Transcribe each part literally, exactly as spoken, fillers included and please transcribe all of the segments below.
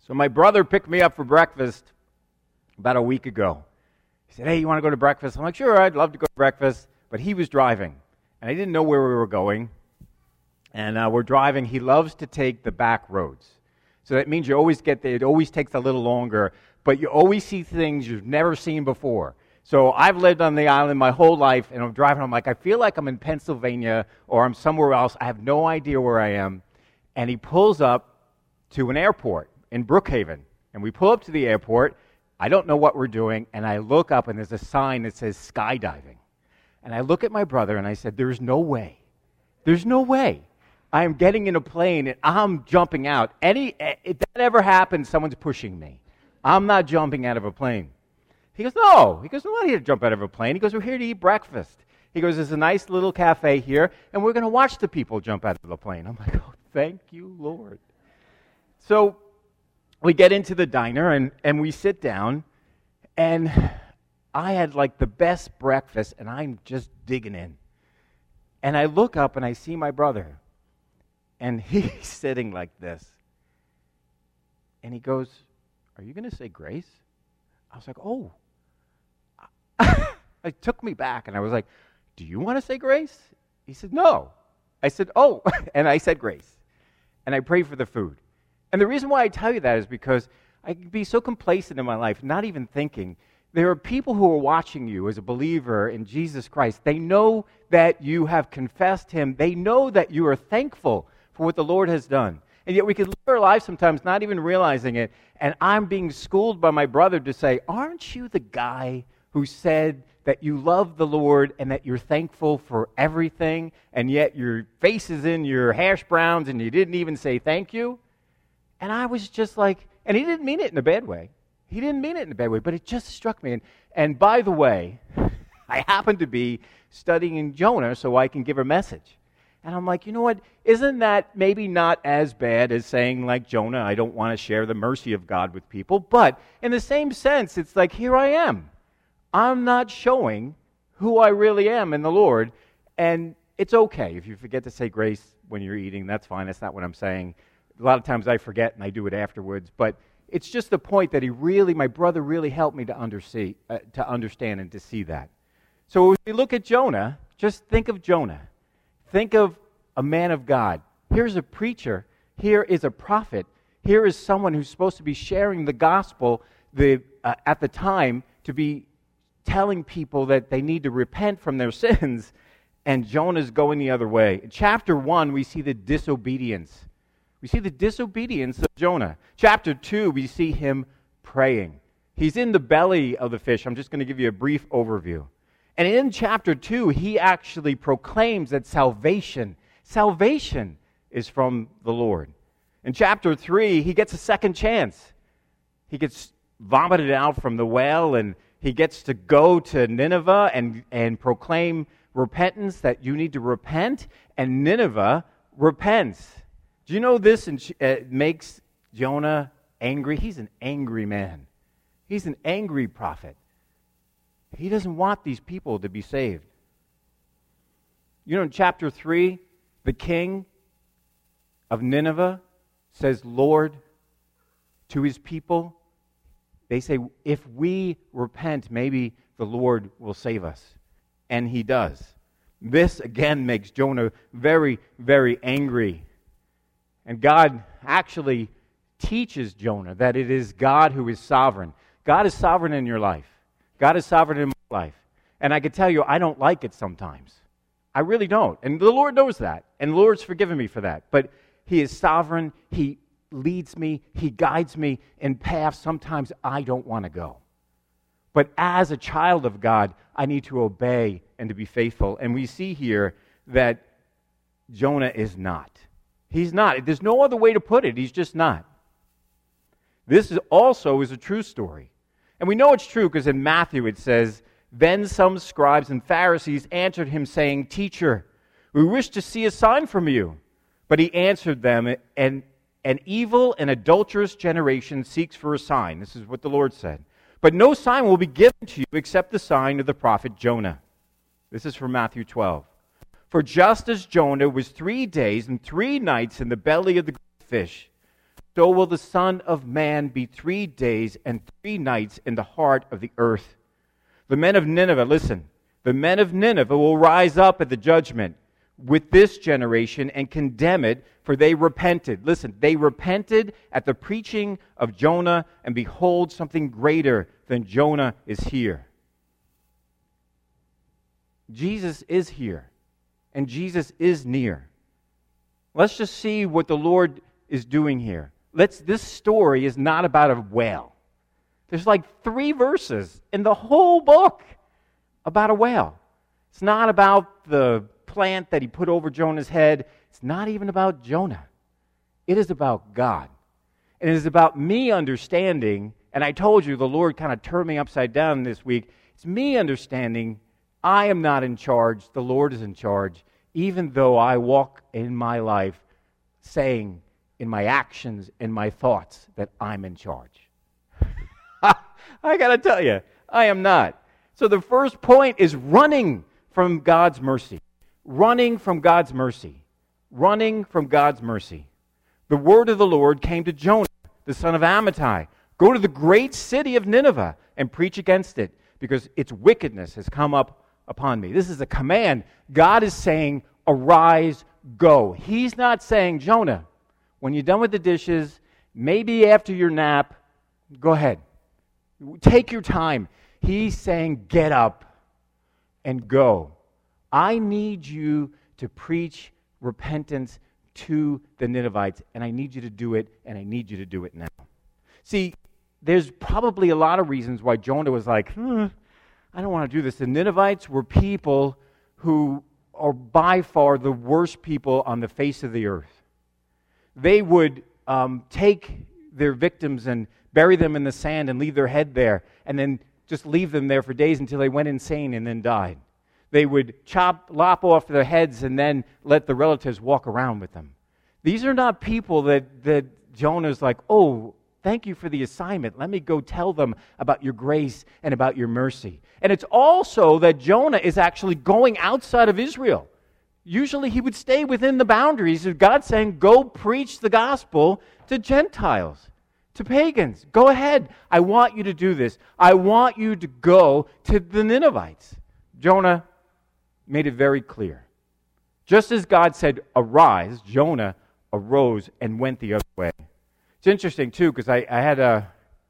So my brother picked me up for breakfast about a week ago. He said, hey, you want to go to breakfast? I'm like, sure, I'd love to go to breakfast. But he was driving, and I didn't know where we were going. And uh, we're driving. He loves to take the back roads. So that means you always get there. It always takes a little longer, but you always see things you've never seen before. So I've lived on the island my whole life, and I'm driving. I'm like, I feel like I'm in Pennsylvania or I'm somewhere else. I have no idea where I am. And he pulls up to an airport in Brookhaven. And we pull up to the airport. I don't know what we're doing. And I look up, and there's a sign that says skydiving. And I look at my brother, and I said, there's no way. There's no way. I am getting in a plane, and I'm jumping out. Any, if that ever happens, someone's pushing me. I'm not jumping out of a plane. He goes, no. He goes, we're not here to jump out of a plane. He goes, we're here to eat breakfast. He goes, there's a nice little cafe here, and we're going to watch the people jump out of the plane. I'm like, oh, thank you, Lord. So we get into the diner, and, and we sit down, and I had like the best breakfast, and I'm just digging in. And I look up, and I see my brother, and he's sitting like this. And he goes, are you going to say grace? I was like, oh. It took me back, and I was like, do you want to say grace? He said, no. I said, oh. And I said grace. And I prayed for the food. And the reason why I tell you that is because I can be so complacent in my life, not even thinking. There are people who are watching you as a believer in Jesus Christ. They know that you have confessed Him. They know that you are thankful for what the Lord has done. And yet we can live our lives sometimes not even realizing it. And I'm being schooled by my brother to say, aren't you the guy who said that you love the Lord and that you're thankful for everything, and yet your face is in your hash browns and you didn't even say thank you? And I was just like, and he didn't mean it in a bad way. He didn't mean it in a bad way, but it just struck me. And, and by the way, I happened to be studying Jonah so I can give a message. And I'm like, you know what, isn't that maybe not as bad as saying like Jonah, I don't want to share the mercy of God with people, but in the same sense, it's like, here I am. I'm not showing who I really am in the Lord, and it's okay if you forget to say grace when you're eating. That's fine. That's not what I'm saying. A lot of times I forget and I do it afterwards, but it's just the point that he really, my brother really helped me to undersee, uh, to understand and to see that. So if we look at Jonah, just think of Jonah. Think of a man of God. Here's a preacher. Here is a prophet. Here is someone who's supposed to be sharing the gospel the, uh, at the time, to be telling people that they need to repent from their sins, and Jonah's going the other way. In chapter one, we see the disobedience. We see the disobedience of Jonah. Chapter two, we see him praying. He's in the belly of the fish. I'm just going to give you a brief overview. And in chapter two, he actually proclaims that salvation, salvation is from the Lord. In chapter three, he gets a second chance. He gets vomited out from the well, and he gets to go to Nineveh and, and proclaim repentance, that you need to repent, and Nineveh repents. Do you know this uh, makes Jonah angry? He's an angry man. He's an angry prophet. He doesn't want these people to be saved. You know, in chapter three, the king of Nineveh says, Lord, to his people. They say, if we repent, maybe the Lord will save us. And he does. This, again, makes Jonah very, very angry. And God actually teaches Jonah that it is God who is sovereign. God is sovereign in your life. God is sovereign in my life. And I can tell you, I don't like it sometimes. I really don't. And the Lord knows that. And the Lord's forgiven me for that. But He is sovereign. He leads me. He guides me in paths sometimes I don't want to go. But as a child of God, I need to obey and to be faithful. And we see here that Jonah is not. He's not. There's no other way to put it. He's just not. This is also is a true story. And we know it's true because in Matthew it says, then some scribes and Pharisees answered him, saying, Teacher, we wish to see a sign from you. But he answered them, and an evil and adulterous generation seeks for a sign. This is what the Lord said. But no sign will be given to you except the sign of the prophet Jonah. This is from Matthew twelve. For just as Jonah was three days and three nights in the belly of the fish, so will the Son of Man be three days and three nights in the heart of the earth. The men of Nineveh, listen, the men of Nineveh will rise up at the judgment with this generation and condemn it, for they repented. Listen, they repented at the preaching of Jonah, and behold, something greater than Jonah is here. Jesus is here, and Jesus is near. Let's just see what the Lord is doing here. Let's. This story is not about a whale. There's like three verses in the whole book about a whale. It's not about the plant that he put over Jonah's head. It's not even about Jonah. It is about God. And it is about me understanding, and I told you the Lord kind of turned me upside down this week. It's me understanding I am not in charge. The Lord is in charge, even though I walk in my life saying in my actions and my thoughts that I'm in charge. I got to tell you, I am not. So the first point is running from God's mercy. Running from God's mercy. Running from God's mercy. The word of the Lord came to Jonah, the son of Amittai. Go to the great city of Nineveh and preach against it, because its wickedness has come up upon me. This is a command. God is saying, arise, go. He's not saying, Jonah, when you're done with the dishes, maybe after your nap, go ahead. Take your time. He's saying, get up and go. I need you to preach repentance to the Ninevites, and I need you to do it, and I need you to do it now. See, there's probably a lot of reasons why Jonah was like, hmm, I don't want to do this. The Ninevites were people who are by far the worst people on the face of the earth. They would um, take their victims and bury them in the sand and leave their head there, and then just leave them there for days until they went insane and then died. They would chop, lop off their heads and then let the relatives walk around with them. These are not people that, that Jonah's like, oh, thank you for the assignment. Let me go tell them about your grace and about your mercy. And it's also that Jonah is actually going outside of Israel. Usually he would stay within the boundaries of God saying, go preach the gospel to Gentiles, to pagans. Go ahead. I want you to do this. I want you to go to the Ninevites. Jonah made it very clear. Just as God said, arise, Jonah arose and went the other way. It's interesting, too, because I, I had a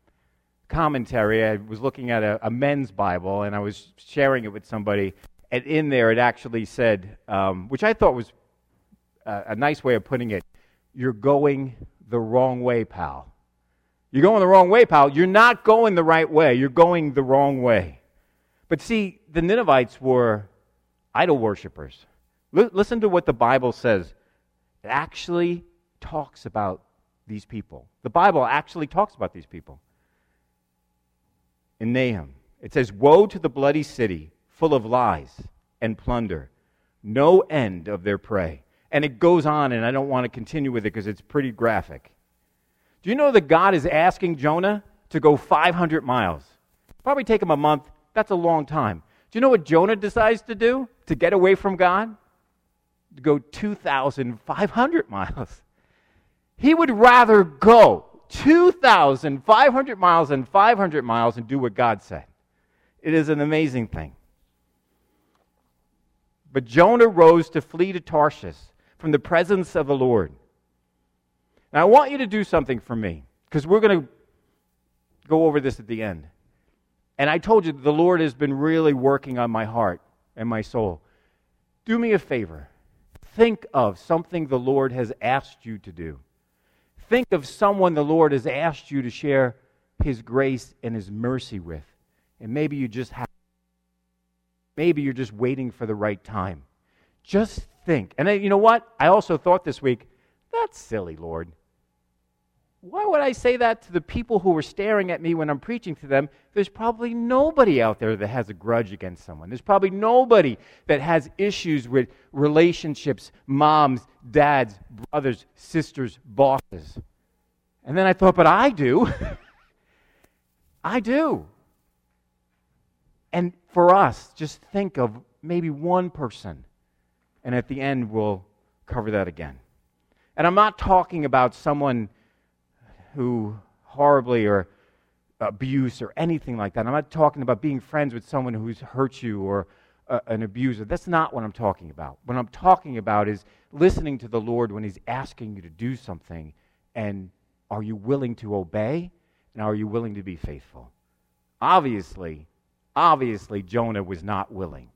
commentary. I was looking at a, a men's Bible, and I was sharing it with somebody. And in there, it actually said, um, which I thought was a, a nice way of putting it, you're going the wrong way, pal. You're going the wrong way, pal. You're not going the right way. You're going the wrong way. But see, the Ninevites were idol worshipers. L- listen to what the Bible says. It actually talks about these people. The Bible actually talks about these people. In Nahum, it says, woe to the bloody city, full of lies and plunder, no end of their prey. And it goes on, and I don't want to continue with it because it's pretty graphic. Do you know that God is asking Jonah to go five hundred miles? Probably take him a month. That's a long time. Do you know what Jonah decides to do to get away from God? To go two thousand five hundred miles. He would rather go two thousand five hundred miles and five hundred miles and do what God said. It is an amazing thing. But Jonah rose to flee to Tarshish from the presence of the Lord. Now, I want you to do something for me, because we're going to go over this at the end. And I told you the Lord has been really working on my heart and my soul. Do me a favor. Think of something the Lord has asked you to do. Think of someone the Lord has asked you to share His grace and His mercy with. And maybe you just have, maybe you're just waiting for the right time. Just think. And then, you know what? I also thought this week, that's silly, Lord. Why would I say that to the people who are staring at me when I'm preaching to them? There's probably nobody out there that has a grudge against someone. There's probably nobody that has issues with relationships, moms, dads, brothers, sisters, bosses. And then I thought, but I do. I do. And for us, just think of maybe one person. And at the end, we'll cover that again. And I'm not talking about someone who horribly or abuse or anything like that. I'm not talking about being friends with someone who's hurt you or uh, an abuser. That's not what I'm talking about. What I'm talking about is listening to the Lord when He's asking you to do something, and are you willing to obey, and are you willing to be faithful? Obviously, obviously Jonah was not willing.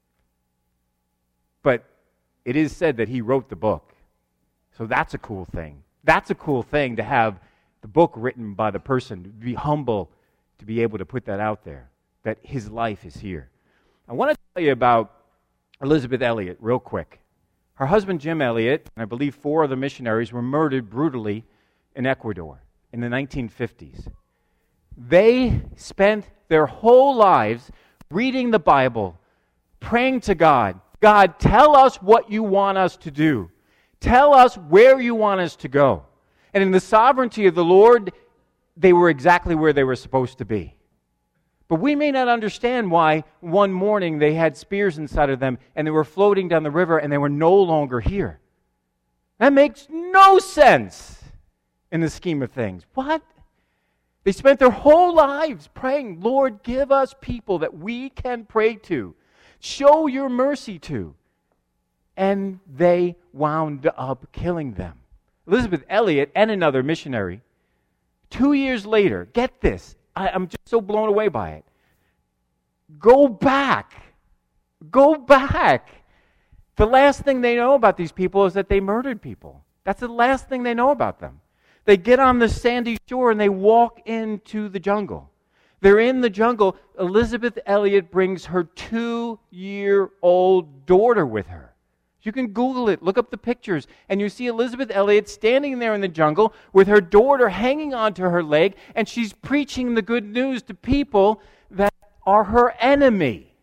But it is said that he wrote the book. So that's a cool thing. That's a cool thing to have the book written by the person, to be humble, to be able to put that out there, that his life is here. I want to tell you about Elisabeth Elliot real quick. Her husband, Jim Elliot, and I believe four other missionaries were murdered brutally in Ecuador in the nineteen fifties. They spent their whole lives reading the Bible, praying to God, God, tell us what you want us to do. Tell us where you want us to go. And in the sovereignty of the Lord, they were exactly where they were supposed to be. But we may not understand why one morning they had spears inside of them and they were floating down the river and they were no longer here. That makes no sense in the scheme of things. What? They spent their whole lives praying, Lord, give us people that we can pray to. Show your mercy to. And they wound up killing them. Elisabeth Elliot and another missionary, two years later, get this, I, I'm just so blown away by it. Go back. Go back. The last thing they know about these people is that they murdered people. That's the last thing they know about them. They get on the sandy shore and they walk into the jungle. They're in the jungle. Elisabeth Elliot brings her two-year-old daughter with her. You can Google it, look up the pictures, and you see Elisabeth Elliot standing there in the jungle with her daughter hanging onto her leg, and she's preaching the good news to people that are her enemy.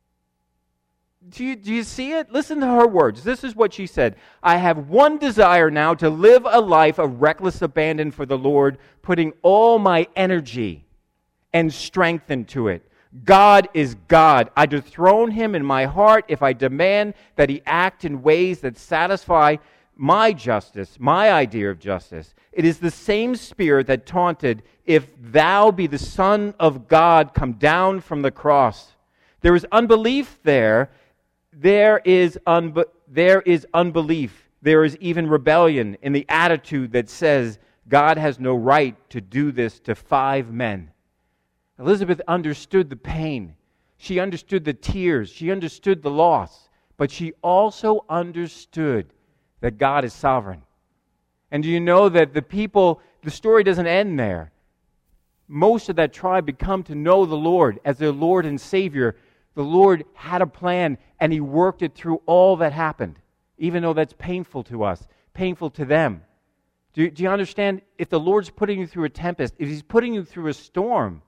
Do you, do you see it? Listen to her words. This is what she said. I have one desire now, to live a life of reckless abandon for the Lord, putting all my energy and strength into it. God is God. I dethrone Him in my heart if I demand that He act in ways that satisfy my justice, my idea of justice. It is the same spirit that taunted, if thou be the Son of God, come down from the cross. There is unbelief there. There is, unbe- there is unbelief. There is even rebellion in the attitude that says God has no right to do this to five men. Elisabeth understood the pain. She understood the tears. She understood the loss. But she also understood that God is sovereign. And do you know that the people, the story doesn't end there. Most of that tribe had come to know the Lord as their Lord and Savior. The Lord had a plan, and He worked it through all that happened, even though that's painful to us, painful to them. Do you, do you understand? If the Lord's putting you through a tempest, if He's putting you through a storm,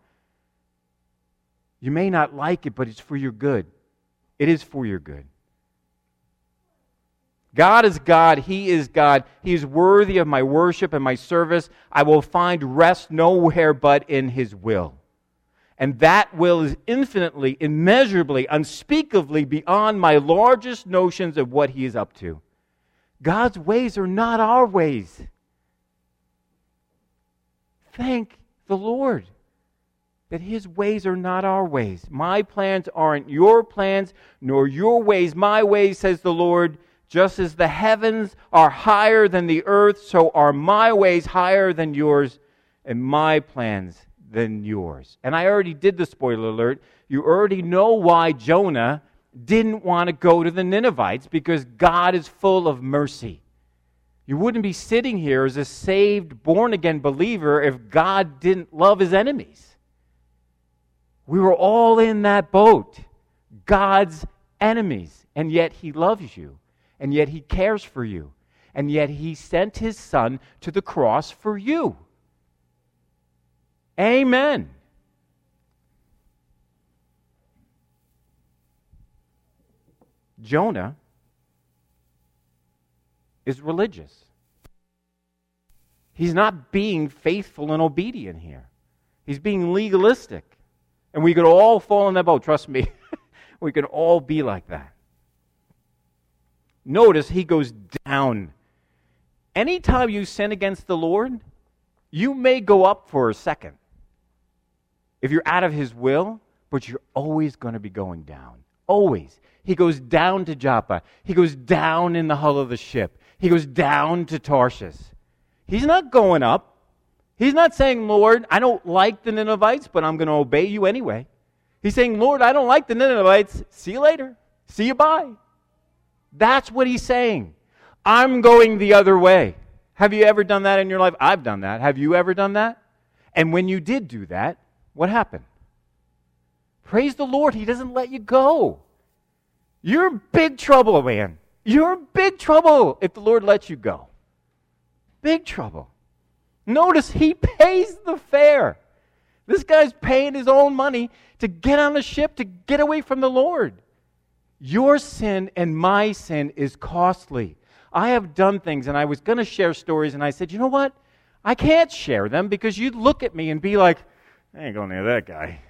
you may not like it, but it's for your good. It is for your good. God is God. He is God. He is worthy of my worship and my service. I will find rest nowhere but in His will. And that will is infinitely, immeasurably, unspeakably beyond my largest notions of what He is up to. God's ways are not our ways. Thank the Lord that His ways are not our ways. My plans aren't your plans, nor your ways my ways, says the Lord. Just as the heavens are higher than the earth, so are my ways higher than yours, and my plans than yours. And I already did the spoiler alert. You already know why Jonah didn't want to go to the Ninevites, because God is full of mercy. You wouldn't be sitting here as a saved, born-again believer if God didn't love His enemies. We were all in that boat, God's enemies, and yet He loves you, and yet He cares for you, and yet He sent His Son to the cross for you. Amen. Jonah is religious. He's not being faithful and obedient here. He's being legalistic. And we could all fall in that boat, trust me. We could all be like that. Notice he goes down. Anytime you sin against the Lord, You may go up for a second if you're out of his will, but you're always going to be going down. Always. He goes down to Joppa. He goes down in the hull of the ship. He goes down to Tarshish. He's not going up. He's not saying, Lord, I don't like the Ninevites, but I'm going to obey you anyway. He's saying, Lord, I don't like the Ninevites. See you later. See you bye. That's what he's saying. I'm going the other way. Have you ever done that in your life? I've done that. Have you ever done that? And when you did do that, what happened? Praise the Lord, he doesn't let you go. You're in big trouble, man. You're in big trouble if the Lord lets you go. Big trouble. Notice he pays the fare. This guy's paying his own money to get on a ship to get away from the Lord. Your sin and my sin is costly. I have done things, and I was going to share stories, and I said, you know what? I can't share them because you'd look at me and be like, I ain't going near that guy.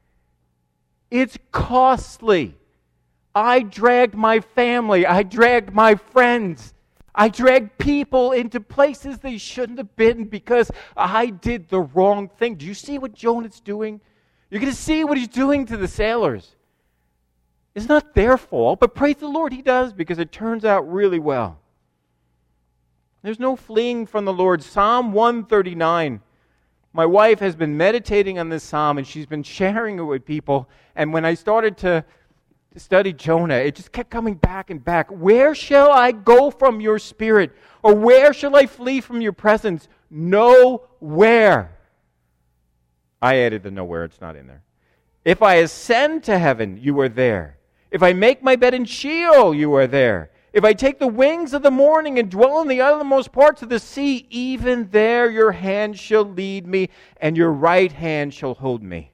It's costly. I dragged my family. I dragged my friends. I dragged people into places they shouldn't have been because I did the wrong thing. Do you see what Jonah's doing? You're going to see what he's doing to the sailors. It's not their fault, but praise the Lord, he does, because it turns out really well. There's no fleeing from the Lord. Psalm one thirty-nine. My wife has been meditating on this psalm, and she's been sharing it with people. And when I started to study Jonah, it just kept coming back and back. Where shall I go from your spirit? Or where shall I flee from your presence? Nowhere. I added the nowhere. It's not in there. If I ascend to heaven, you are there. If I make my bed in Sheol, you are there. If I take the wings of the morning and dwell in the uttermost parts of the sea, even there your hand shall lead me, and your right hand shall hold me.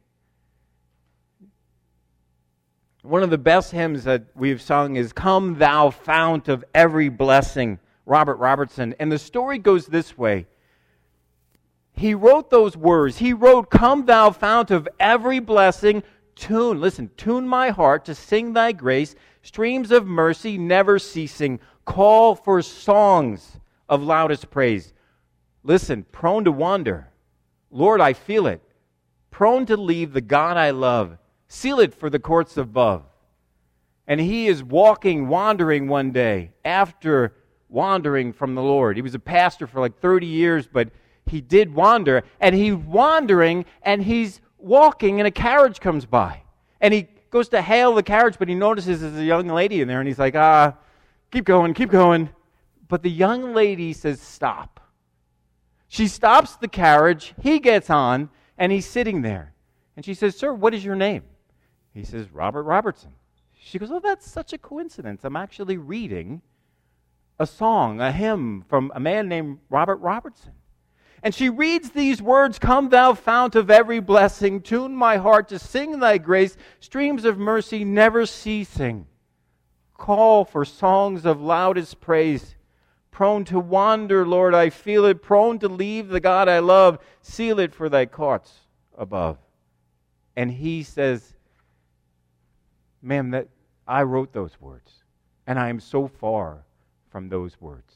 One of the best hymns that we've sung is Come Thou Fount of Every Blessing, Robert Robertson. And the story goes this way. He wrote those words. He wrote, Come Thou Fount of Every Blessing, tune, listen, tune my heart to sing thy grace, streams of mercy never ceasing, call for songs of loudest praise. Listen, prone to wander. Lord, I feel it. Prone to leave the God I love. Seal it for the courts above. And he is walking, wandering one day after wandering from the Lord. He was a pastor for like thirty years, but he did wander. And he's wandering, and he's walking, and a carriage comes by. And he goes to hail the carriage, but he notices there's a young lady in there, and he's like, ah, keep going, keep going. But the young lady says, stop. She stops the carriage, he gets on, and he's sitting there. And she says, sir, what is your name? He says, Robert Robertson. She goes, oh, that's such a coincidence. I'm actually reading a song, a hymn from a man named Robert Robertson. And she reads these words, Come thou fount of every blessing, tune my heart to sing thy grace, streams of mercy never ceasing. Call for songs of loudest praise. Prone to wander, Lord, I feel it. Prone to leave the God I love. Seal it for thy courts above. And he says, ma'am, that I wrote those words, and I am so far from those words.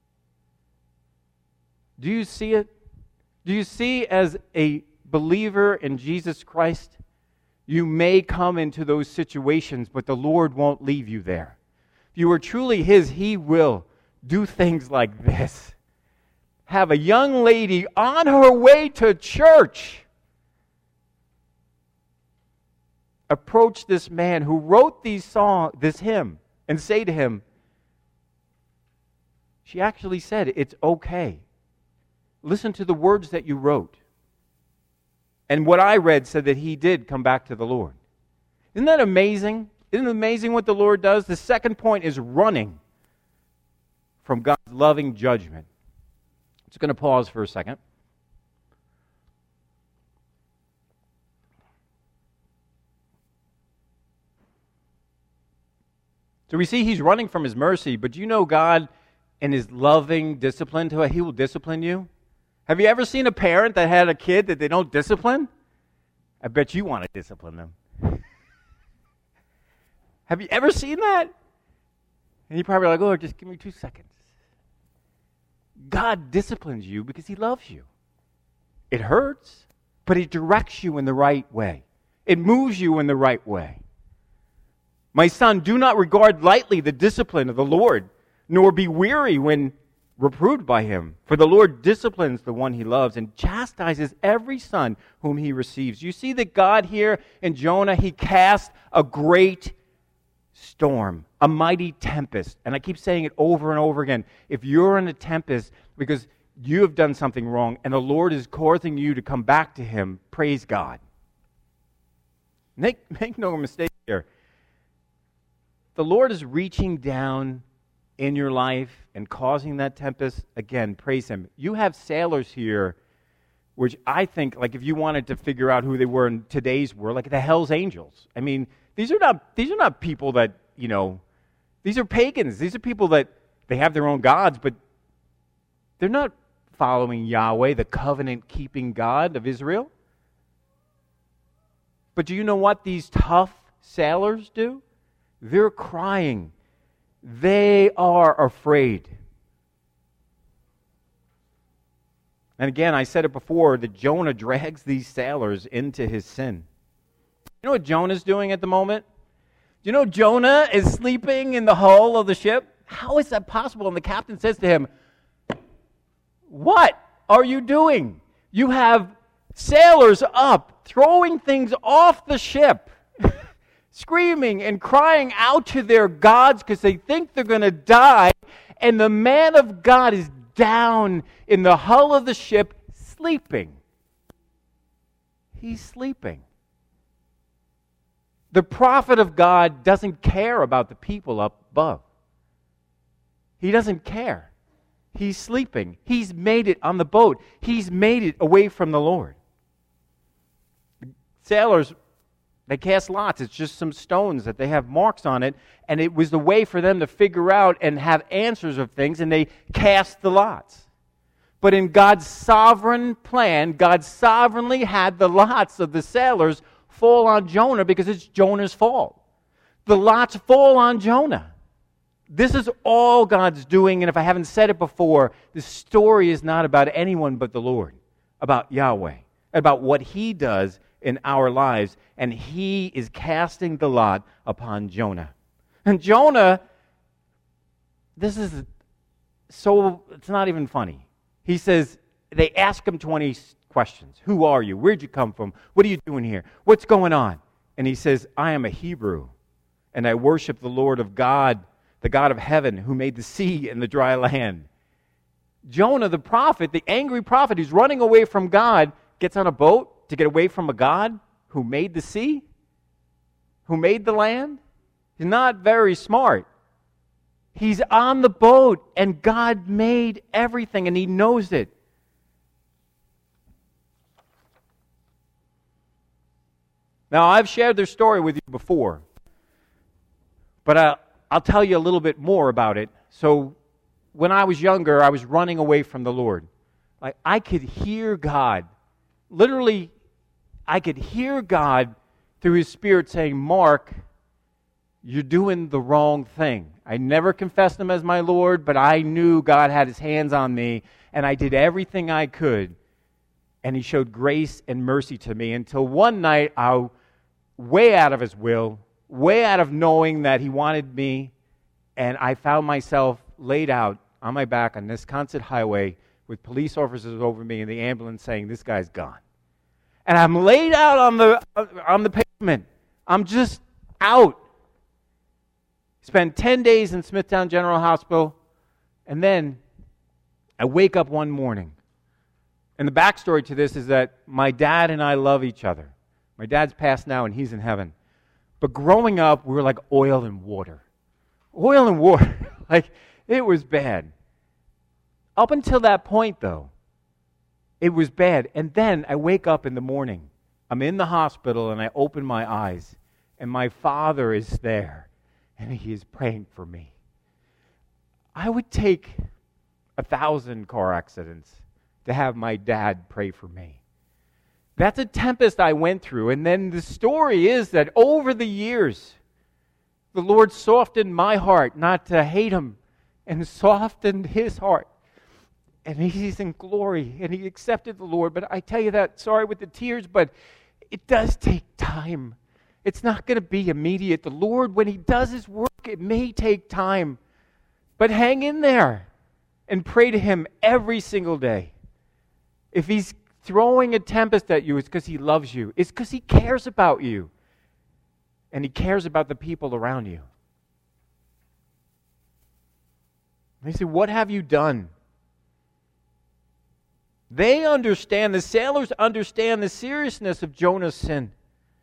Do you see it? Do you see, as a believer in Jesus Christ, you may come into those situations, but the Lord won't leave you there. If you are truly his, he will do things like this. Have a young lady on her way to church approach this man who wrote these song, this hymn, and say to him, she actually said, it's okay. Listen to the words that you wrote. And what I read said that he did come back to the Lord. Isn't that amazing? Isn't it amazing what the Lord does? The second point is running from God's loving judgment. I'm just going to pause for a second. So we see he's running from his mercy, but do you know God in his loving discipline, to he will discipline you? Have you ever seen a parent that had a kid that they don't discipline? I bet you want to discipline them. Have you ever seen that? And you're probably like, oh, just give me two seconds. God disciplines you because he loves you. It hurts, but it directs you in the right way. It moves you in the right way. My son, do not regard lightly the discipline of the Lord, nor be weary when reproved by him. For the Lord disciplines the one he loves and chastises every son whom he receives. You see that God here in Jonah, he cast a great storm, a mighty tempest. And I keep saying it over and over again. If you're in a tempest because you have done something wrong and the Lord is causing you to come back to him, praise God. Make, make no mistake here. The Lord is reaching down in your life and causing that tempest. Again, praise him. You have sailors here, which I think, like if you wanted to figure out who they were in today's world, like the Hell's Angels. I mean, these are not these are not people that, you know, these are pagans. These are people that they have their own gods, but they're not following Yahweh, the covenant-keeping God of Israel. But do you know what these tough sailors do? They're crying. They are afraid. And again, I said it before, that Jonah drags these sailors into his sin. You know what Jonah's doing at the moment? Do you know Jonah is sleeping in the hull of the ship? How is that possible? And the captain says to him, what are you doing? You have sailors up, throwing things off the ship, screaming and crying out to their gods because they think they're going to die. And the man of God is down in the hull of the ship sleeping. He's sleeping. The prophet of God doesn't care about the people up above. He doesn't care. He's sleeping. He's made it on the boat. He's made it away from the Lord. Sailors, they cast lots. It's just some stones that they have marks on it, and it was the way for them to figure out and have answers of things, and they cast the lots. But in God's sovereign plan, God sovereignly had the lots of the sailors fall on Jonah because it's Jonah's fault. The lots fall on Jonah. This is all God's doing, and if I haven't said it before, the story is not about anyone but the Lord, about Yahweh, about what He does in our lives, and He is casting the lot upon Jonah. And Jonah, this is so, it's not even funny. He says, they ask him twenty questions. Who are you? Where'd you come from? What are you doing here? What's going on? And he says, I am a Hebrew, and I worship the Lord of God, the God of heaven, who made the sea and the dry land. Jonah, the prophet, the angry prophet who's running away from God, gets on a boat to get away from a God who made the sea, who made the land. He's not very smart. He's on the boat, and God made everything, and he knows it. Now, I've shared their story with you before, but I, I'll tell you a little bit more about it. So, when I was younger, I was running away from the Lord. Like, I could hear God. Literally, I could hear God through His Spirit saying, Mark, you're doing the wrong thing. I never confessed Him as my Lord, but I knew God had His hands on me, and I did everything I could, and He showed grace and mercy to me until one night, I, way out of His will, way out of knowing that He wanted me, and I found myself laid out on my back on this Wisconsin highway with police officers over me and the ambulance saying, this guy's gone. And I'm laid out on the on the pavement. I'm just out. Spent ten days in Smithtown General Hospital, and then I wake up one morning. And the backstory to this is that my dad and I love each other. My dad's passed now, and he's in heaven. But growing up, we were like oil and water. Oil and water. Like, it was bad. Up until that point, though, it was bad. And then I wake up in the morning. I'm in the hospital, and I open my eyes, and my father is there, and he is praying for me. I would take a thousand car accidents to have my dad pray for me. That's a tempest I went through. And then the story is that over the years, the Lord softened my heart not to hate Him, and softened His heart and he's in glory, and he accepted the Lord. But I tell you that, sorry with the tears, but it does take time. It's not going to be immediate. The Lord, when he does his work, it may take time. But hang in there and pray to him every single day. If he's throwing a tempest at you, it's because he loves you. It's because he cares about you. And he cares about the people around you. They say, what have you done? They understand, the sailors understand the seriousness of Jonah's sin.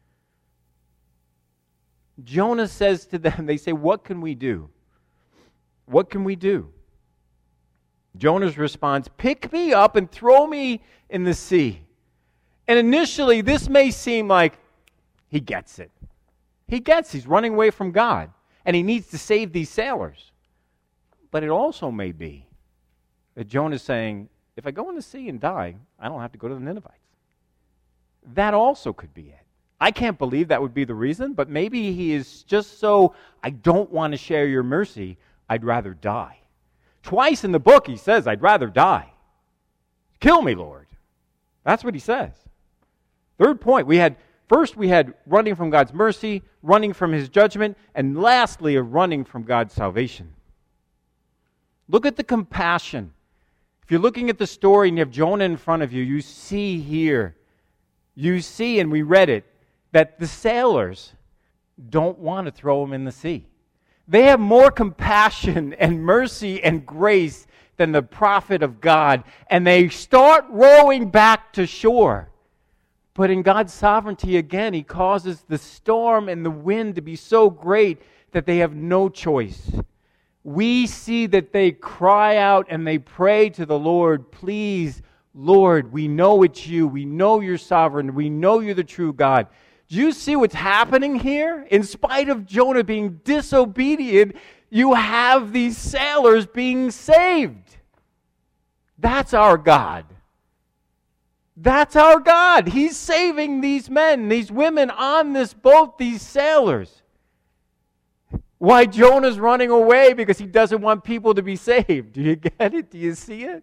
Jonah says to them, they say, what can we do? What can we do? Jonah's response, pick me up and throw me in the sea. And initially, this may seem like he gets it. He gets, he's running away from God. And he needs to save these sailors. But it also may be that Jonah's saying, if I go in the sea and die, I don't have to go to the Ninevites. That also could be it. I can't believe that would be the reason, but maybe he is just so, I don't want to share your mercy, I'd rather die. Twice in the book he says, I'd rather die. Kill me, Lord. That's what he says. Third point, we had, first we had running from God's mercy, running from his judgment, and lastly, a running from God's salvation. Look at the compassion. If you're looking at the story and you have Jonah in front of you, you see here, you see, and we read it, that the sailors don't want to throw him in the sea. They have more compassion and mercy and grace than the prophet of God, and they start rowing back to shore. But in God's sovereignty, again, he causes the storm and the wind to be so great that they have no choice. We see that they cry out and they pray to the Lord, please, Lord, we know it's you. We know you're sovereign. We know you're the true God. Do you see what's happening here? In spite of Jonah being disobedient, you have these sailors being saved. That's our God. That's our God. He's saving these men, these women on this boat, these sailors. Why Jonah's running away? Because he doesn't want people to be saved. Do you get it? Do you see it?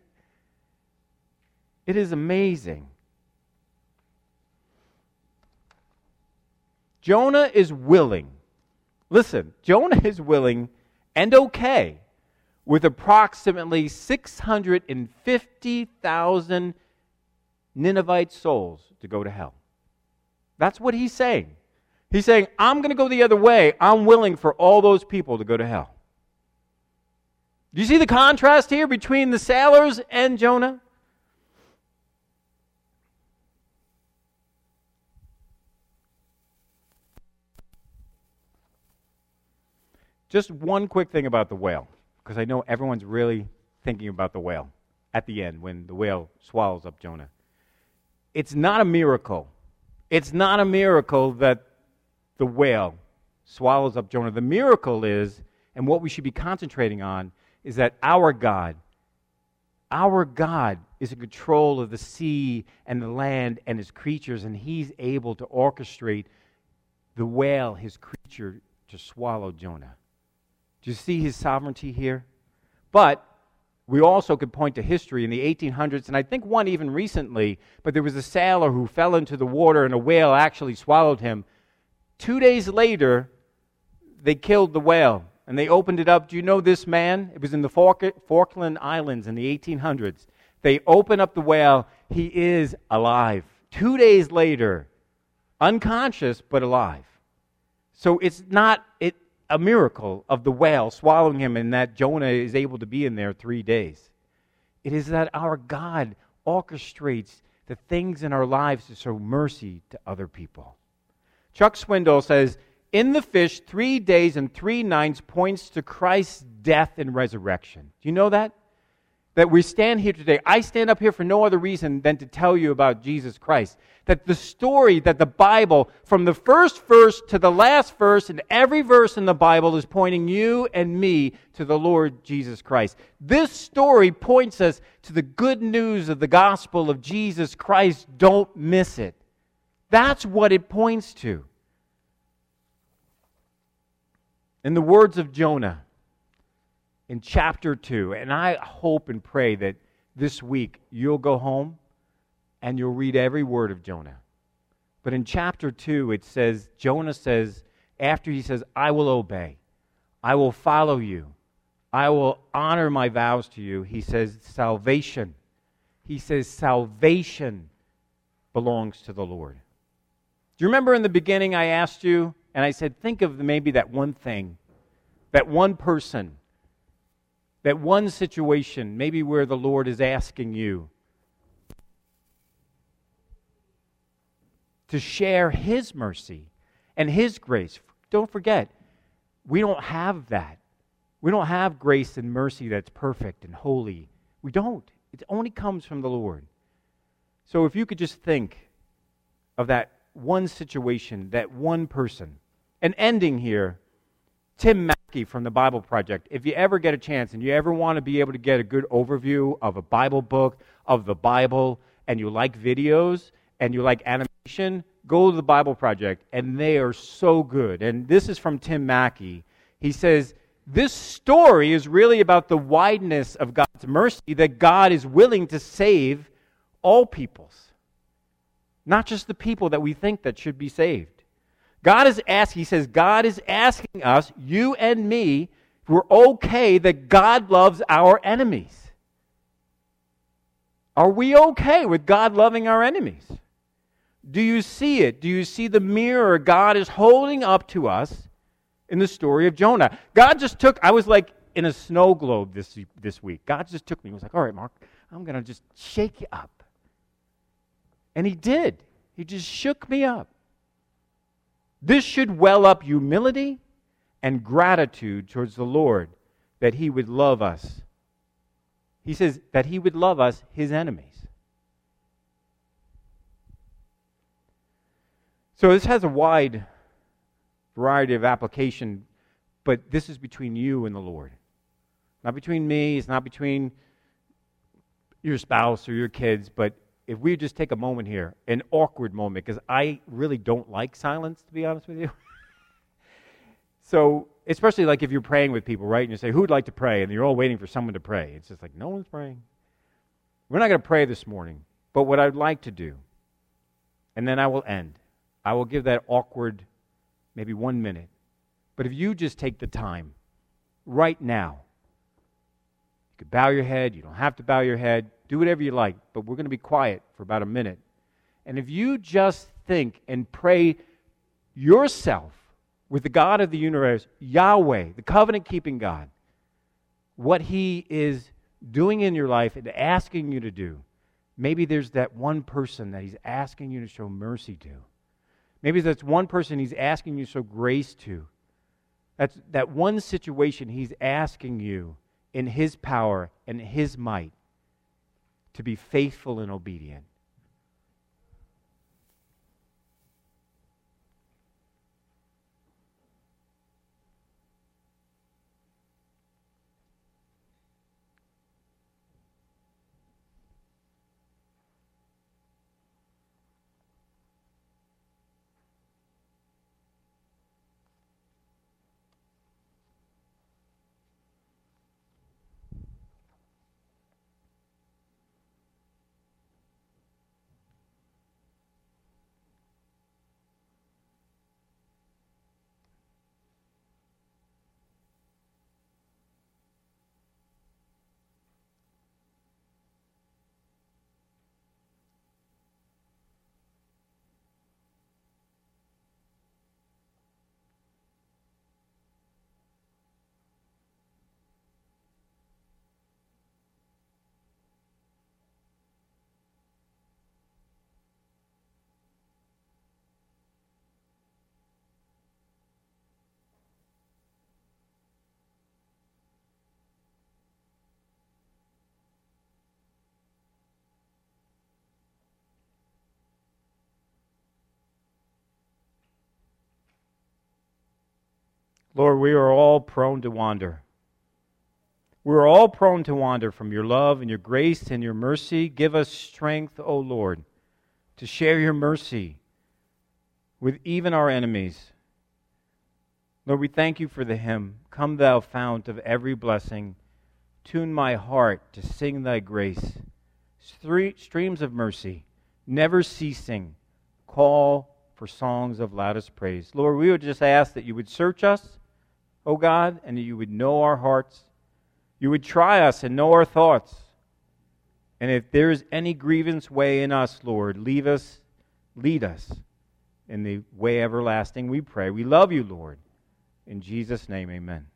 It is amazing. Jonah is willing. Listen, Jonah is willing and okay with approximately six hundred fifty thousand Ninevite souls to go to hell. That's what he's saying. He's saying, I'm going to go the other way. I'm willing for all those people to go to hell. Do you see the contrast here between the sailors and Jonah? Just one quick thing about the whale, because I know everyone's really thinking about the whale at the end when the whale swallows up Jonah. It's not a miracle. It's not a miracle that the whale swallows up Jonah. The miracle is, and what we should be concentrating on, is that our God, our God is in control of the sea and the land and his creatures, and he's able to orchestrate the whale, his creature, to swallow Jonah. Do you see his sovereignty here? But we also could point to history in the eighteen hundreds, and I think one even recently, but there was a sailor who fell into the water and a whale actually swallowed him. Two days later, they killed the whale, and they opened it up. Do you know this man? It was in the Falkland Islands in the eighteen hundreds. They open up the whale. He is alive. Two days later, unconscious but alive. So it's not it, a miracle of the whale swallowing him and that Jonah is able to be in there three days. It is that our God orchestrates the things in our lives to show mercy to other people. Chuck Swindoll says, in the fish, three days and three nights points to Christ's death and resurrection. Do you know that? That we stand here today. I stand up here for no other reason than to tell you about Jesus Christ. That the story, that the Bible, from the first verse to the last verse, and every verse in the Bible is pointing you and me to the Lord Jesus Christ. This story points us to the good news of the gospel of Jesus Christ. Don't miss it. That's what it points to. In the words of Jonah in chapter two, and I hope and pray that this week, you'll go home and you'll read every word of Jonah. But in chapter two, it says, Jonah says, after he says, I will obey, I will follow you, I will honor my vows to you, he says, salvation. He says, salvation belongs to the Lord. Do you remember in the beginning I asked you, and I said, think of maybe that one thing, that one person, that one situation, maybe where the Lord is asking you to share His mercy and His grace. Don't forget, we don't have that. We don't have grace and mercy that's perfect and holy. We don't. It only comes from the Lord. So if you could just think of that one situation, that one person. And ending here, Tim Mackey from the Bible Project, if you ever get a chance and you ever want to be able to get a good overview of a Bible book, of the Bible, and you like videos, and you like animation, go to the Bible Project, and they are so good. And this is from Tim Mackey. He says, this story is really about the wideness of God's mercy, that God is willing to save all peoples, not just the people that we think that should be saved. God is asking, he says, God is asking us, you and me, we're okay that God loves our enemies. Are we okay with God loving our enemies? Do you see it? Do you see the mirror God is holding up to us in the story of Jonah? God just took, I was like in a snow globe this, this week. God just took me. He was like, all right, Mark, I'm going to just shake you up. And he did. He just shook me up. This should well up humility and gratitude towards the Lord that He would love us. He says that He would love us, His enemies. So this has a wide variety of application, but this is between you and the Lord. Not between me, it's not between your spouse or your kids, but if we just take a moment here, an awkward moment, because I really don't like silence, to be honest with you. So, especially like if you're praying with people, right? And you say, who would like to pray? And you're all waiting for someone to pray. It's just like, no one's praying. We're not going to pray this morning. But what I'd like to do, and then I will end, I will give that awkward, maybe one minute. But if you just take the time right now, you could bow your head, you don't have to bow your head, do whatever you like, but we're going to be quiet for about a minute. And if you just think and pray yourself with the God of the universe, Yahweh, the covenant-keeping God, what He is doing in your life and asking you to do, maybe there's that one person that He's asking you to show mercy to. Maybe that's one person He's asking you to show grace to. That's that one situation He's asking you in His power and His might to be faithful and obedient. Lord, we are all prone to wander. We're all prone to wander from your love and your grace and your mercy. Give us strength, O Lord, to share your mercy with even our enemies. Lord, we thank you for the hymn, Come Thou Fount of Every Blessing, Tune my heart to sing thy grace. Three streams of mercy, never ceasing, call for songs of loudest praise. Lord, we would just ask that you would search us, O God, and that you would know our hearts. You would try us and know our thoughts. And if there is any grievance way in us, Lord, leave us, lead us in the way everlasting, we pray. We love you, Lord. In Jesus' name, amen.